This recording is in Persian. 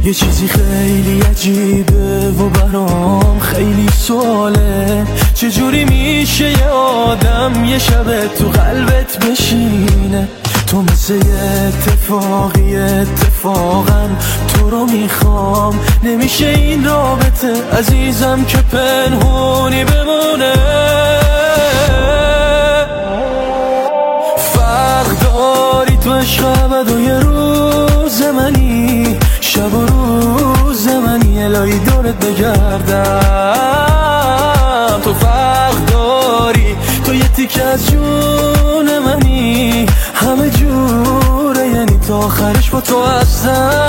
یه چیزی خیلی عجیبه و برام خیلی سواله، چجوری میشه یه آدم یه شب تو قلبت بشینه؟ تو مثل یه اتفاقا تو رو میخوام، نمیشه این رابطه عزیزم که پنهونی بمونه. فرق داری تو عشق ابد و یه روز منی، شب و روز منی، الهی دورت بگردم. تو فرق داری، تو یه تیکه از جون منی، همه جوره، یعنی تا آخرش با تو هستم.